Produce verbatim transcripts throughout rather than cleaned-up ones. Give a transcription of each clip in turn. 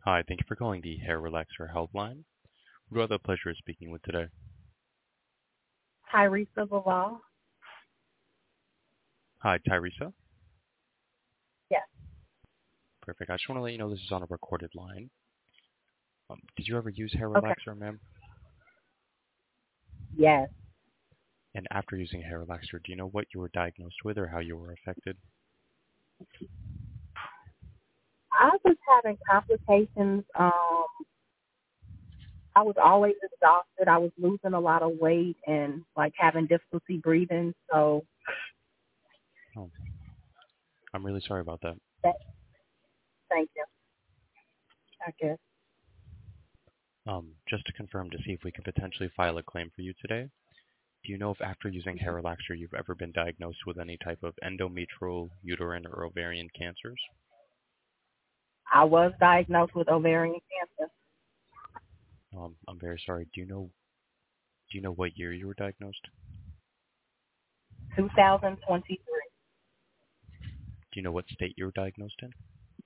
Hi, thank you for calling the Hair Relaxer Helpline. Who do I have the pleasure of speaking with today? Tyresa Laval. Hi, Tyresa. Yes. Perfect. I just want to let you know this is on a recorded line. Um, did you ever use Hair Okay. Relaxer, ma'am? Yes. And after using Hair Relaxer, do you know what you were diagnosed with or how you were affected? I was having complications. Um, I was always exhausted. I was losing a lot of weight and like having difficulty breathing. So Oh, I'm really sorry about that. that, thank you. I guess. Um, just to confirm to see if we could potentially file a claim for you today, do you know if after using Hair Relaxer you've ever been diagnosed with any type of endometrial, uterine, or ovarian cancers? I was diagnosed with ovarian cancer. Um, I'm very sorry. Do you know do you know what year you were diagnosed? two thousand twenty-three. Do you know what state you were diagnosed in?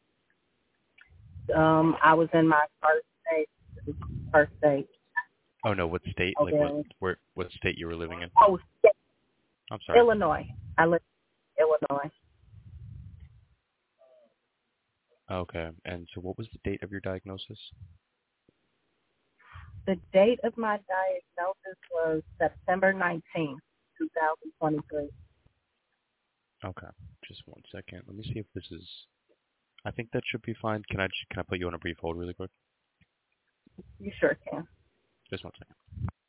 Um, I was in my first stage. First stage. Oh no, what state? Like what? Ovarian. Where? What state you were living in? Oh, yes, I'm sorry. Illinois. I live in Illinois. Okay. And so, what was the date of your diagnosis? The date of my diagnosis was September nineteenth, twenty twenty-three. Okay. Just one second. Let me see if this is. I think that should be fine. Can I just can I put you on a brief hold really quick? You sure can. Just one second.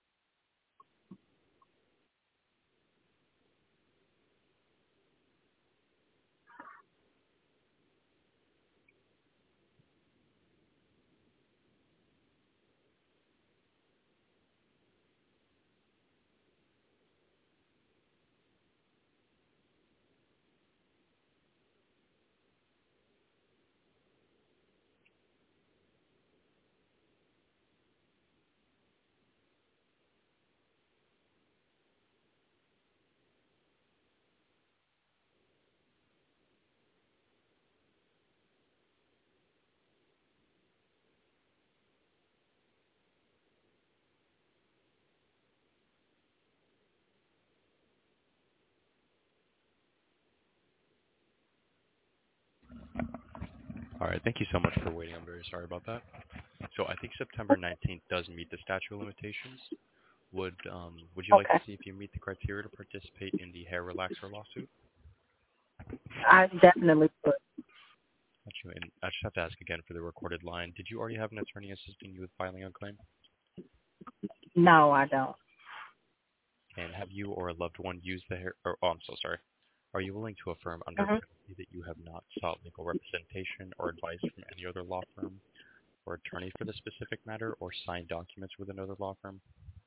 All right. Thank you so much for waiting. I'm very sorry about that. So I think September nineteenth does meet the statute of limitations. Would um would you like to Okay. see if you meet the criteria to participate in the hair relaxer lawsuit? I definitely would. Got you. And I just have to ask again for the recorded line. Did you already have an attorney assisting you with filing a claim? No, I don't. And have you or a loved one used the hair? Or, oh, I'm so sorry. Are you willing to affirm under hmm penalty that you have not sought legal representation or advice from any other law firm or attorney for the specific matter, or signed documents with another law firm?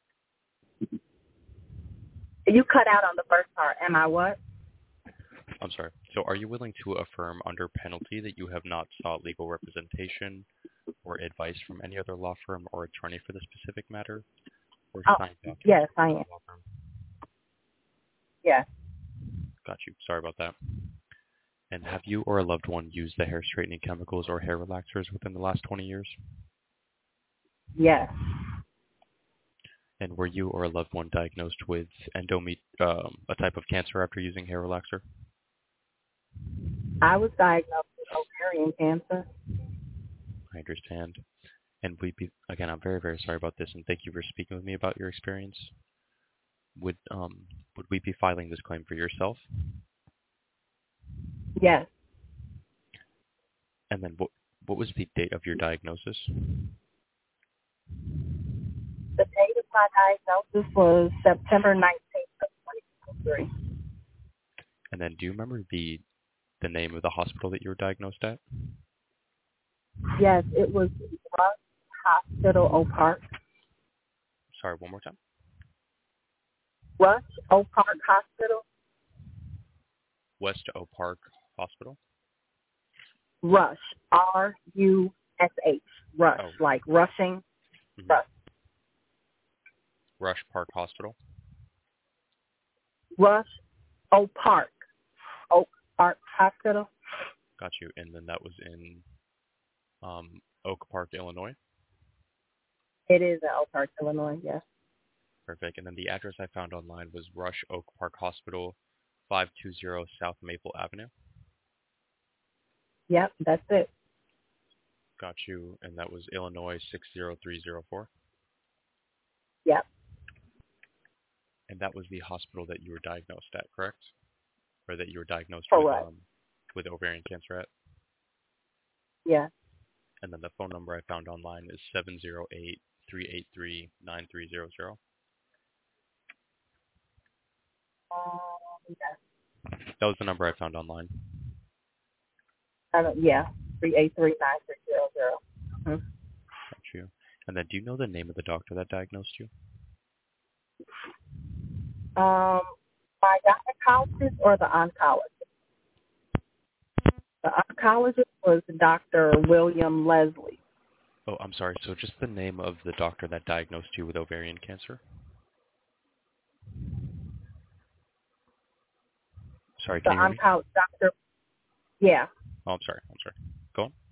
You cut out on the first part. Am I what? I'm sorry. So are you willing to affirm under penalty that you have not sought legal representation or advice from any other law firm or attorney for the specific matter, or Oh, signed documents yes, with I another am. law firm? Yes. Got you. Sorry about that. And have you or a loved one used the hair straightening chemicals or hair relaxers within the last twenty years? Yes. And were you or a loved one diagnosed with endomet um, a type of cancer after using hair relaxer? I was diagnosed with ovarian cancer. I understand. And we be again, I'm very, very sorry about this, and thank you for speaking with me about your experience. Would um would we be filing this claim for yourself? Yes. And then what what was the date of your diagnosis? The date of my diagnosis was September nineteenth of twenty twenty-three. And then do you remember the the name of the hospital that you were diagnosed at? Yes, it was Rush Hospital Oak Park. Sorry, one more time. Rush Oak Park Hospital. West Oak Park Hospital. Rush. R U S H. Rush. Oh, Like rushing. mhm. Rush. Rush Park Hospital. Rush Oak Park. Oak Park Hospital. Got you. And then that was in Um, Oak Park, Illinois. It is in Oak Park, Illinois. Yes. Perfect. And then the address I found online was Rush Oak Park Hospital, five two zero South Maple Avenue. Yep, that's it. Got you. And that was Illinois six zero three zero four. Yep. And that was the hospital that you were diagnosed at, correct? Or that you were diagnosed with Correct. um, with ovarian cancer at? Yeah. And then the phone number I found online is seven zero eight, three eight three, nine three zero zero. Um, yeah. That was the number I found online. I don't, yeah. Three eight three nine three zero zero. Mm-hmm. Got you. And then do you know the name of the doctor that diagnosed you? Um, my gynecologist or the oncologist? The oncologist was Doctor William Leslie. Oh, I'm sorry. So just the name of the doctor that diagnosed you with ovarian cancer? Sorry, The can you hear me? oncologist, Doctor Yeah. Oh, I'm sorry. I'm sorry. Go on.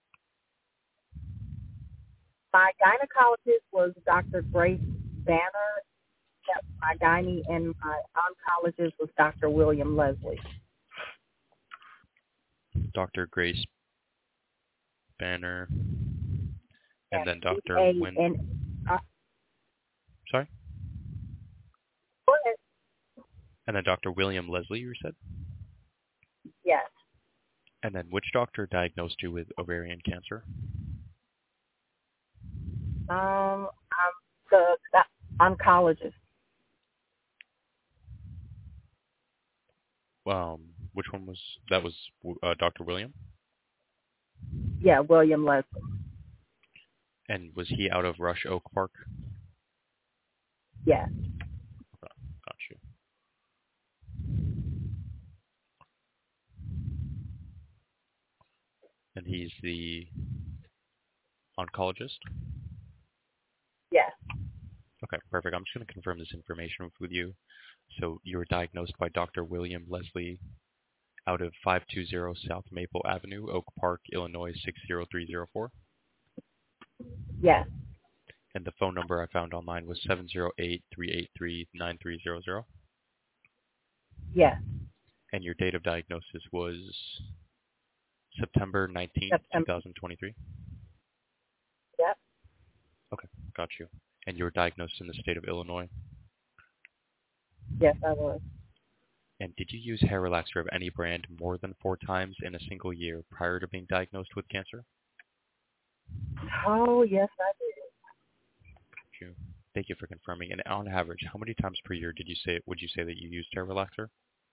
My gynecologist was Doctor Grace Banner. Yep, my gynae, and my oncologist was Doctor William Leslie. Doctor Grace Banner. And And then Doctor A Win. and uh, Sorry? go ahead. And then Doctor William Leslie, you said? Yes. And then which doctor diagnosed you with ovarian cancer? Um, I'm the, the oncologist. Um, which one was that? Was uh, Doctor William? Yeah, William Leslie. And was he out of Rush Oak Park? Yes. Okay, got you. And he's the oncologist? Yes. Okay, perfect. I'm just going to confirm this information with you. So you were diagnosed by Doctor William Leslie out of five two zero South Maple Avenue, Oak Park, Illinois six zero three zero four. Yes. And the phone number I found online was seven zero eight, three eight three, nine three zero zero. Yes. And your date of diagnosis was September nineteenth, September. twenty twenty-three? Yep. Okay, got you. And you were diagnosed in the state of Illinois? Yes, I was. And did you use hair relaxer of any brand more than four times in a single year prior to being diagnosed with cancer? Oh, yes, I did. Got you. Thank you for confirming. And on average, how many times per year did you say would you say that you used hair relaxer?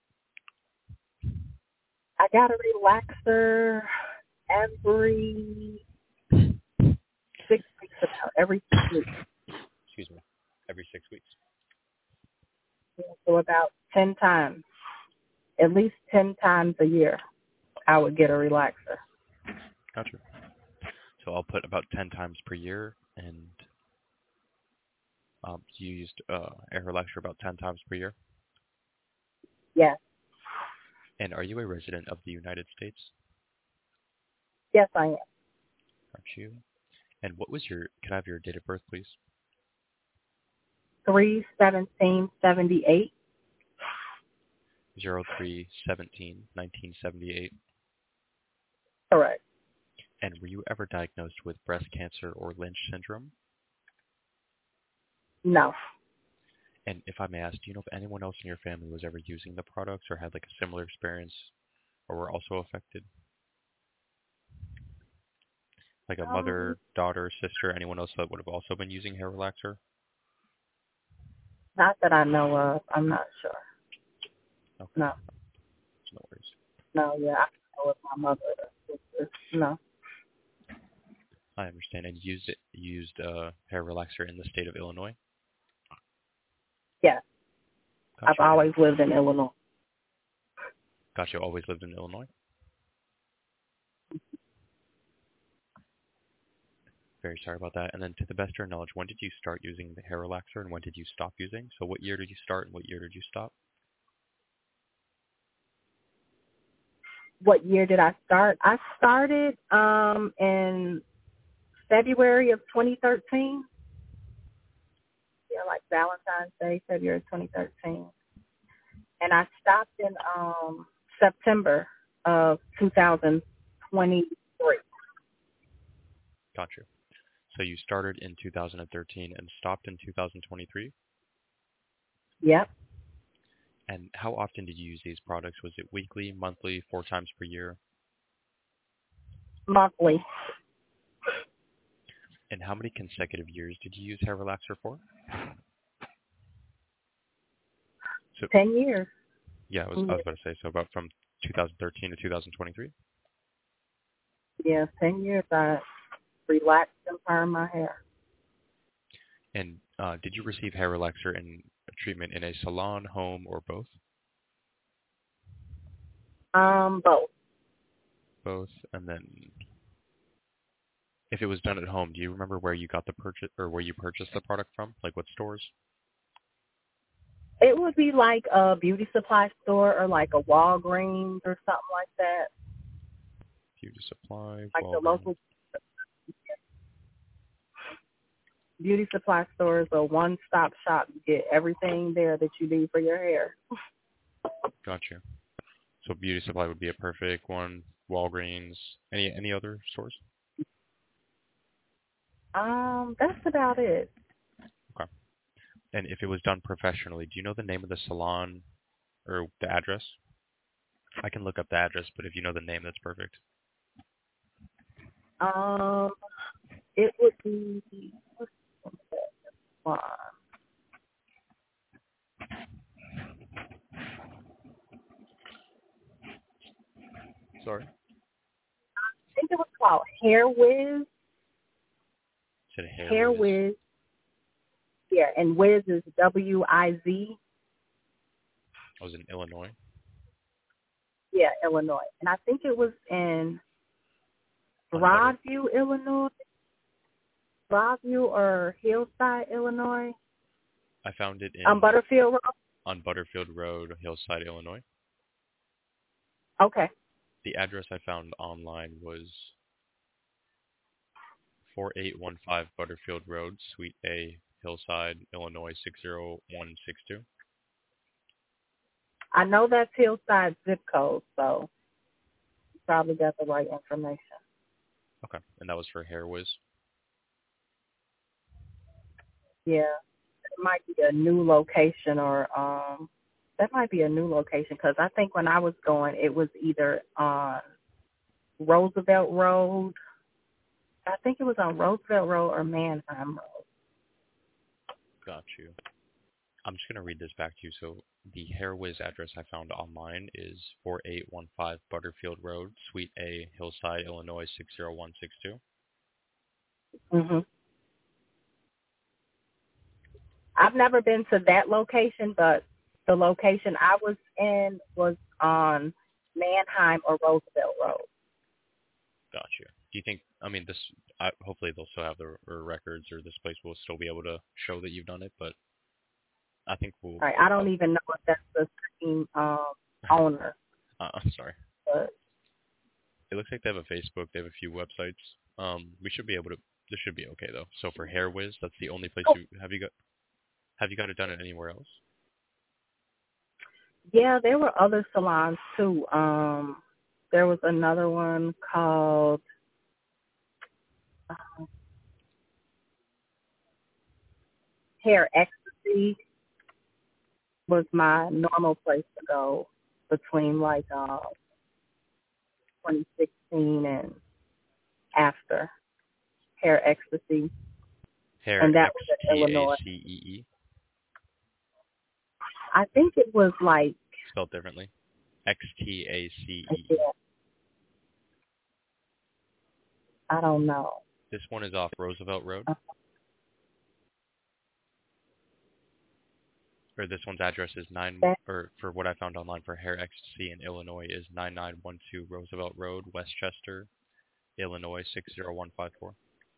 I got a relaxer every six weeks about every six weeks. Excuse me. Every six weeks. So about ten times. At least ten times a year I would get a relaxer. Gotcha. So I'll put about ten times per year, and um, you used uh, hair relaxer about ten times per year? Yes. And are you a resident of the United States? Yes, I am. Got you. And what was your, can I have your date of birth, please? three seventeen seventy-eight. zero three seventeen nineteen seventy-eight. Correct. And were you ever diagnosed with breast cancer or Lynch syndrome? No. And if I may ask, do you know if anyone else in your family was ever using the products or had like a similar experience or were also affected? Like a Um, mother, daughter, sister, anyone else that would have also been using hair relaxer? Not that I know of. I'm not sure. Okay. No. No worries. No, yeah, I know with my mother. Sister. No. I understand. And you used it, you used uh, hair relaxer in the state of Illinois? Yes. Gotcha. I've always lived in Illinois. Gotcha. Always lived in Illinois? Very sorry about that. And then to the best of your knowledge, when did you start using the hair relaxer and when did you stop using? So what year did you start and what year did you stop? what year did I start? I started um, in February of twenty thirteen. Yeah, like Valentine's Day, February twenty thirteen. And I stopped in um, September of two thousand twenty-three. Gotcha. So you started in two thousand thirteen and stopped in two thousand twenty-three? Yep. And how often did you use these products? Was it weekly, monthly, four times per year? Monthly. And how many consecutive years did you use hair relaxer for? So Ten years. yeah, I was I was about to say, so about from two thousand thirteen to two thousand twenty-three? Yeah, ten years I relaxed and permed my hair. And uh, did you receive hair relaxer in treatment in a salon, home, or both? Um, both. Both. And then if it was done at home, do you remember where you got the purchase or where you purchased the product from? Like what stores? It would be like a beauty supply store or like a Walgreens or something like that. Beauty supply, Like Walgreens. the local beauty supply store is a one-stop shop. You get everything there that you need for your hair. Gotcha. So beauty supply would be a perfect one. Walgreens. Any any other stores? Um, that's about it. Okay. And if it was done professionally, do you know the name of the salon or the address? I can look up the address, but if you know the name, that's perfect. Um, it would be one. Sorry. I think it was called Hair Whiz. Said Hair Hair Whiz. Whiz. Yeah, and Whiz is W I Z. I was in Illinois. Yeah, Illinois. And I think it was in Broadview, Illinois. Broadview or Hillside, Illinois. I found it in Um, Butterfield Road. on Butterfield Road, Hillside, Illinois. Okay. The address I found online was four eight one five Butterfield Road, Suite A, Hillside, Illinois six zero one six two. I know that's Hillside zip code, so you probably got the right information. Okay. And that was for Hair Whiz? Yeah. It might be a new location or um that might be a new location because I think when I was going, it was either on Roosevelt Road. I think it was on Roosevelt Road or Manheim Road. Got you. I'm just going to read this back to you. So the Hair Whiz address I found online is four eight one five Butterfield Road, Suite A, Hillside, Illinois six zero one six two. Mm-hmm. I've never been to that location, but the location I was in was on Manheim or Roosevelt Road. Got you. Do you think, I mean, this, I, hopefully they'll still have the or records or this place will still be able to show that you've done it, but I think we'll... Right. I don't even know if that's the same um, owner. uh, I'm sorry. But It looks like they have a Facebook. They have a few websites. Um, we should be able to, this should be okay though. So for Hair Whiz, that's the only place you, have you got, have you got it done it anywhere else? yeah, there were other salons too. Um, there was another one called uh, Hair Ecstasy. Was my normal place to go between like uh, twenty sixteen and after. Hair Ecstasy. Hair And that X was in T A Illinois. C E E. I think it was like Spelled differently. X T A C E E. yeah, I don't know. This one is off Roosevelt Road. Uh, Or this one's address is nine, that, or for what I found online for Hair Ecstasy in Illinois is nine nine one two Roosevelt Road, Westchester, Illinois six zero one five four.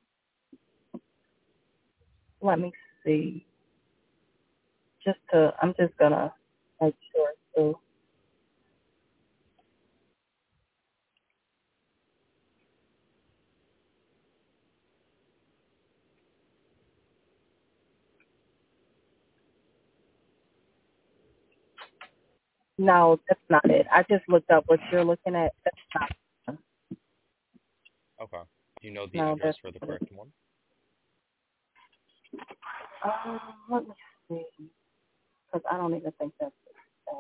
let me see. Just to, I'm just gonna make sure too. No, that's not it. I just looked up what you're looking at. That's not. Okay. Do you know the No, address that's for the not it. correct one? Um, let me see, because I don't even think that's it. So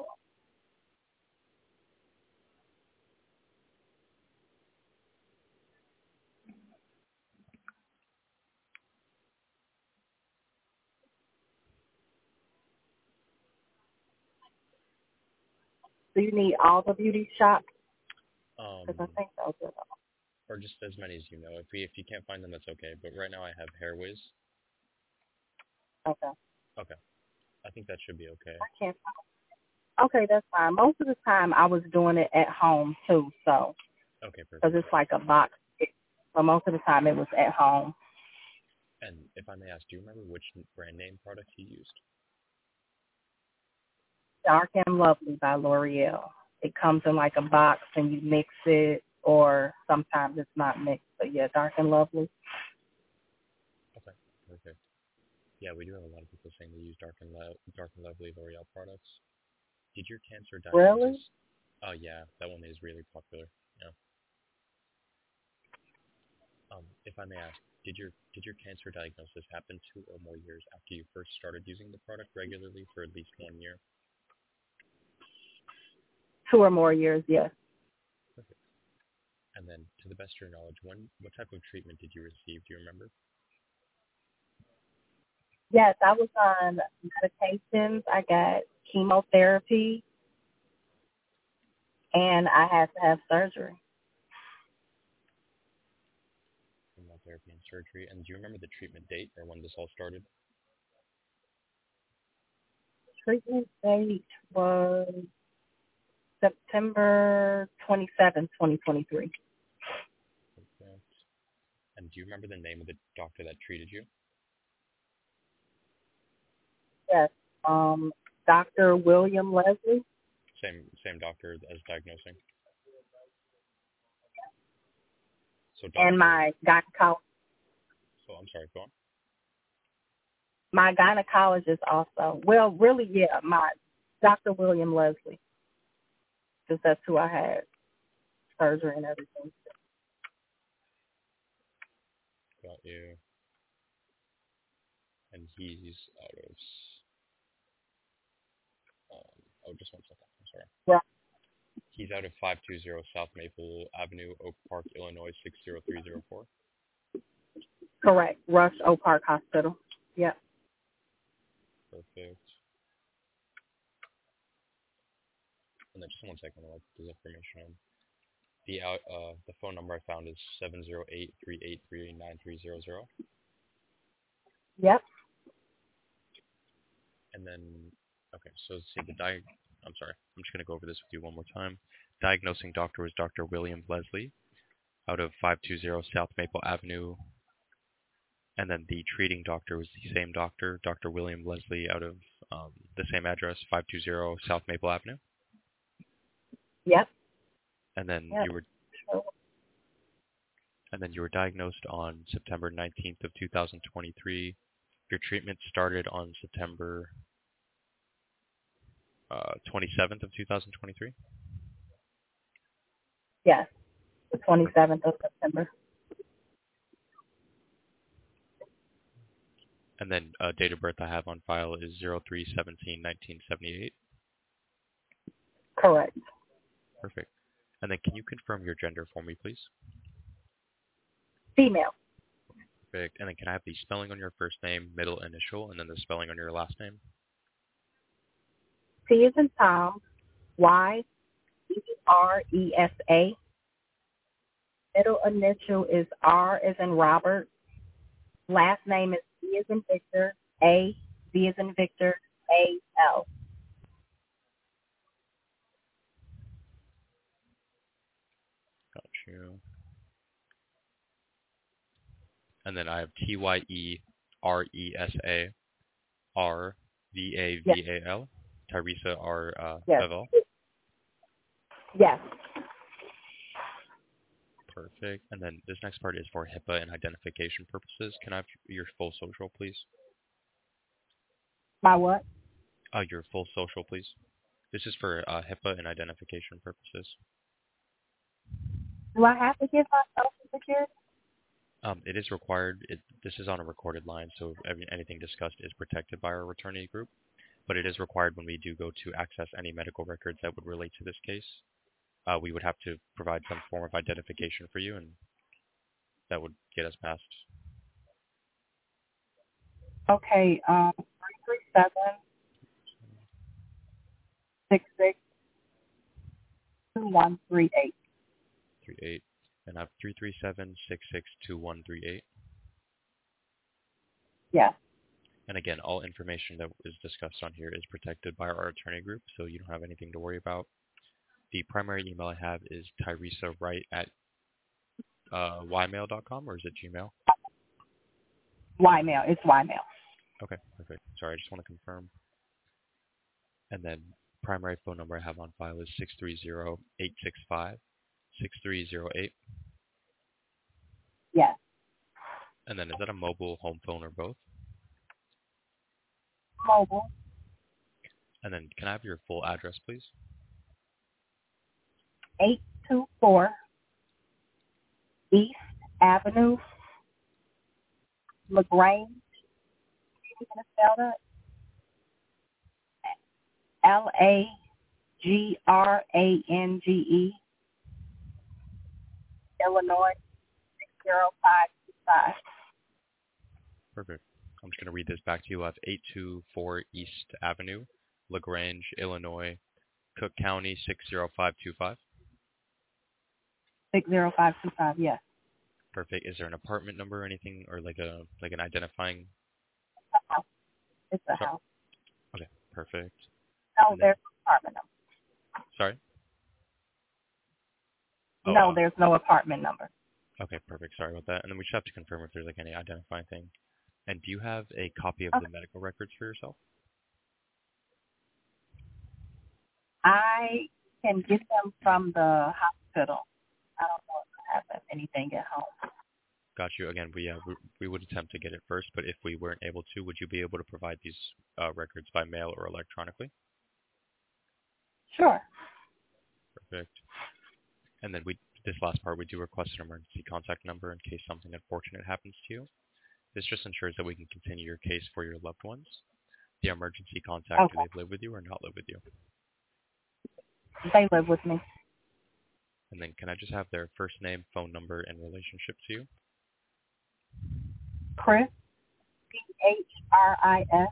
do you need all the beauty shops? Because Um, I think those are the. or just as many as you know. If we if you can't find them, that's okay. But right now I have Hairways. Okay. Okay. I think that should be okay. I can't. Okay, that's fine. Most of the time I was doing it at home too, so Okay, because perfect. it's like a box. So most of the time it was at home. And if I may ask, do you remember which brand name product you used? Dark and Lovely by L'Oreal. It comes in like a box and you mix it, or sometimes it's not mixed. But yeah, Dark and Lovely. Okay, perfect. Yeah, we do have a lot of people saying they use Dark and Lo- Dark and Lovely L'Oreal products. Did your cancer Really? diagnosis? Oh yeah, that one is really popular. Yeah. Um, if I may ask, did your did your cancer diagnosis happen two or more years after you first started using the product regularly for at least one year? Two or more years, yes. Perfect. And then, to the best of your knowledge, when what type of treatment did you receive? Do you remember? Yes, I was on medications. I got chemotherapy, and I had to have surgery. Chemotherapy and surgery. And do you remember the treatment date or when this all started? Treatment date was September twenty-seventh, twenty twenty-three. Perfect. And do you remember the name of the doctor that treated you? Yes. Um, Doctor William Leslie. Same same doctor as diagnosing. So And doctor. my gynecologist. So I'm sorry. Go on. My gynecologist also. Well, really, yeah, my Doctor William Leslie, because that's who I had surgery and everything. Got you. And he's out of. Um, oh, just one second. I'm sorry. Yeah, He's out of five two zero South Maple Avenue, Oak Park, Illinois six zero three zero four. correct. Rush Oak Park Hospital. Yep. Perfect. And then just one second, I'll put this information in. The out uh the phone number I found is seven zero eight three eight three nine three zero zero. Yep. And then okay, so let's see the di I'm sorry, I'm just gonna go over this with you one more time. Diagnosing doctor was Doctor William Leslie out of five two zero South Maple Avenue, and then the treating doctor was the same doctor, Doctor William Leslie out of um, the same address, five two zero South Maple Avenue. Yep. And then Yep. you were and then you were diagnosed on September nineteenth of two thousand twenty-three. Your treatment started on September uh, twenty-seventh of two thousand twenty-three. Yes. The twenty-seventh of September. And then uh, date of birth I have on file is zero three seventeen nineteen seventy-eight. Correct. Perfect. And then can you confirm your gender for me, please? Female. Perfect. And then can I have the spelling on your first name, middle initial, and then the spelling on your last name? T is in Tom. Y E R E S A. Middle initial is R as in Robert. Last name is V as in Victor. A. V as in Victor. A L. Got you. And then I have T Y E R E S A R V A Yes. V A L. Teresa R. Uh, Yes. Bevel. Yes. Perfect. And then this next part is for HIPAA and identification purposes. Can I have your full social, please? My what? Uh, your full social, please. This is for uh, HIPAA and identification purposes. Do I have to give my social security? Um, it is required. It, this is on a recorded line, so every, anything discussed is protected by our attorney group. But it is required when we do go to access any medical records that would relate to this case. Uh, we would have to provide some form of identification for you, and that would get us past. Okay, um, three three seven, six six, two one three eight. Three eight, and I have three three seven six six two one three eight. Yes. And again, all information that is discussed on here is protected by our attorney group, so you don't have anything to worry about. The primary email I have is Tyresa Wright at uh, ymail dot com, or is it Gmail? Ymail. It's Ymail. Okay, perfect. Sorry, I just want to confirm. And then primary phone number I have on file is six three zero, eight six five, six three zero eight. Yes. And then is that a mobile, home phone, or both? Mobile. And then can I have your full address, please? eight two four East Avenue, LaGrange. You gonna spell that? L A G R A N G E, Illinois, six zero five two five. Perfect. I'm just going to read this back to you. I have eight two four East Avenue, LaGrange, Illinois, Cook County, six zero five two five. six zero five two five, yes. Perfect. Is there an apartment number or anything, or like a like an identifying? It's a Sorry? house. Okay, perfect. No, And then- there's no apartment number. Sorry? Oh, no, uh, there's no apartment number. Okay, perfect. Sorry about that. And then we just have to confirm if there's like any identifying thing. And do you have a copy of Okay. the medical records for yourself? I can get them from the hospital. I don't know if I have anything at home. Got you. Again, we, uh, we we would attempt to get it first, but if we weren't able to, would you be able to provide these uh, records by mail or electronically? Sure. Perfect. And then we this last part, we do request an emergency contact number in case something unfortunate happens to you. This just ensures that we can continue your case for your loved ones. The emergency contact, Okay. do they live with you or not live with you? They live with me. And then can I just have their first name, phone number, and relationship to you? Chris, P H R I S.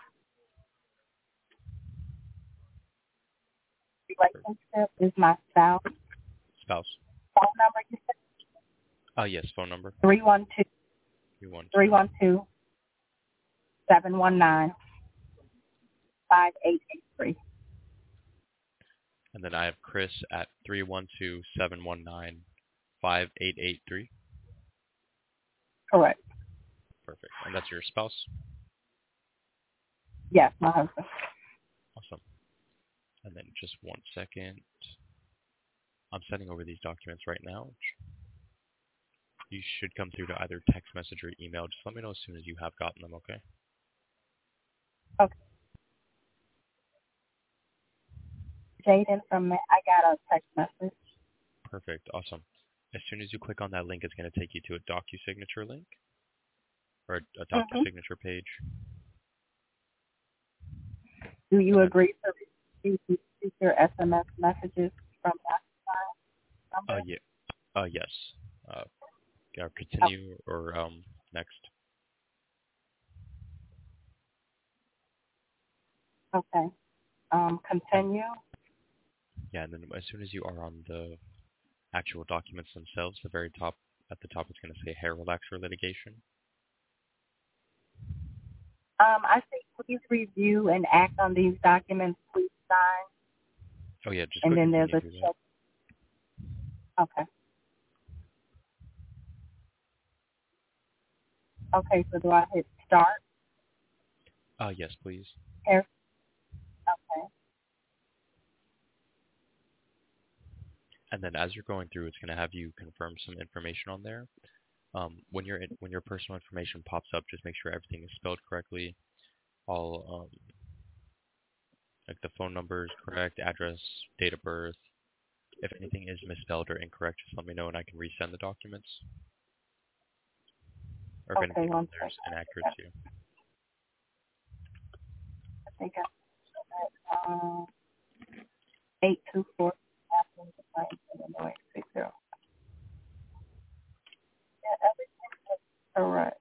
Relationship is my spouse. Spouse. Phone number, you said? Uh, yes, phone number. three one two, You want three one two, seven one nine, five eight eight three. And then I have Chris at three one two, seven one nine, five eight eight three. Correct. Perfect. And that's your spouse? Yes, my husband. Awesome. And then just one second. I'm sending over these documents right now. You should come through to either text message or email. Just let me know as soon as you have gotten them, okay? Okay. Jaden from, I got a text message. Perfect. Awesome. As soon as you click on that link, it's going to take you to a DocuSignature link or a, a Mm-hmm. DocuSignature page. Do you Okay. agree to receive future S M S messages from that Uh, number? yeah. Uh, yes. Uh, yeah, continue or um next. Okay. Um, continue. Yeah, and then as soon as you are on the actual documents themselves, the very top at the top, it's going to say hair relaxer litigation. Um, I think please review and act on these documents. Please sign. Oh yeah, just And go then there's continue a through check. that. Okay. Okay, so do I hit start? Uh, yes, please. Hair. Okay. And then as you're going through, it's going to have you confirm some information on there. Um, when your when your personal information pops up, just make sure everything is spelled correctly. All um, Like the phone number is correct, address, date of birth. If anything is misspelled or incorrect, just let me know and I can resend the documents. Or if Okay, anything one there's second. inaccurate too. I think I um eight two four Illinois six zero. Yeah, everything is correct.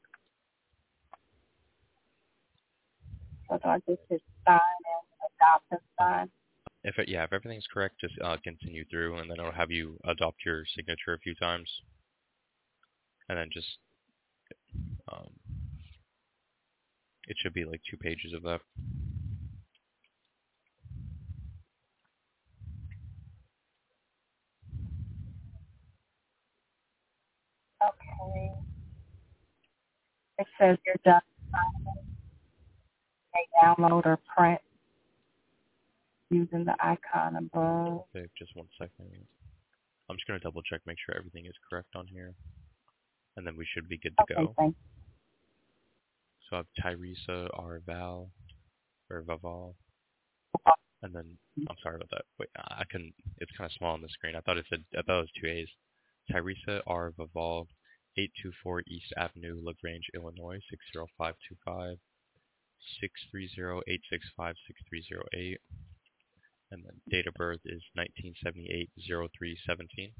So do I just hit sign and adopt and Um, sign? if it, yeah, if everything's correct, just uh, continue through, and then it'll have you adopt your signature a few times, and then just um, it should be like two pages of that. Okay. It says you're done signing. May download or print using the icon above. Okay, just one second. I'm just gonna double check, make sure everything is correct on here, and then we should be good to Okay, go. thank So I have Tyresa R. Val or Vaval, and then I'm sorry about that. Wait, I couldn't. It's kind of small on the screen. I thought it said. I thought it was two A's. Tyresa R. Vaval, eight two four East Avenue, LaGrange, Illinois six zero five two five, six three zero eight six five six three zero eight, and then date of birth is nineteen seventy-eight oh three seventeen,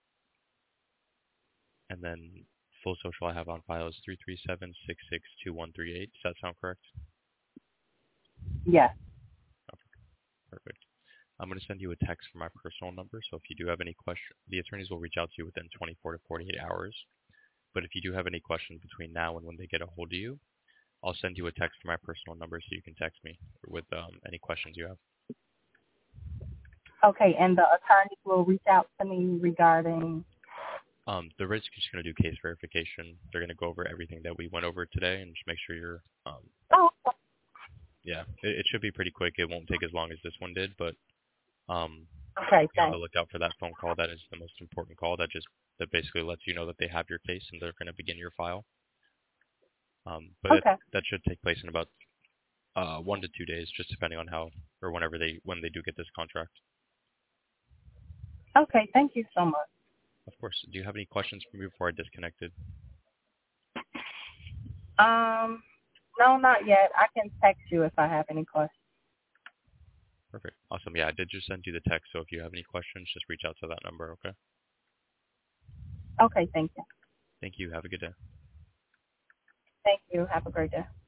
and then full social I have on file is three three seven six six two one three eight. Does that sound correct? you. Yes. Perfect. I'm going to send you a text from my personal number, so if you do have any questions, the attorneys will reach out to you within twenty-four to forty-eight hours. But if you do have any questions between now and when they get a hold of you, I'll send you a text from my personal number so you can text me with um, any questions you have. Okay, and the attorneys will reach out to me regarding. Um, the risk is just going to do case verification. They're going to go over everything that we went over today and just make sure you're, um, Oh, yeah, it, it should be pretty quick. It won't take as long as this one did, but um, okay, be on the thanks. lookout for that phone call. That is the most important call. That just that basically lets you know that they have your case and they're going to begin your file. Um, but it, Okay. that should take place in about uh, one to two days, just depending on how or whenever they when they do get this contract. Okay, thank you so much. Of course. Do you have any questions for me before I disconnected? Um, no, not yet. I can text you if I have any questions. Perfect. Awesome. Yeah, I did just send you the text, so if you have any questions, just reach out to that number. Okay. Okay, thank you. Thank you. Have a good day. Thank you. Have a great day.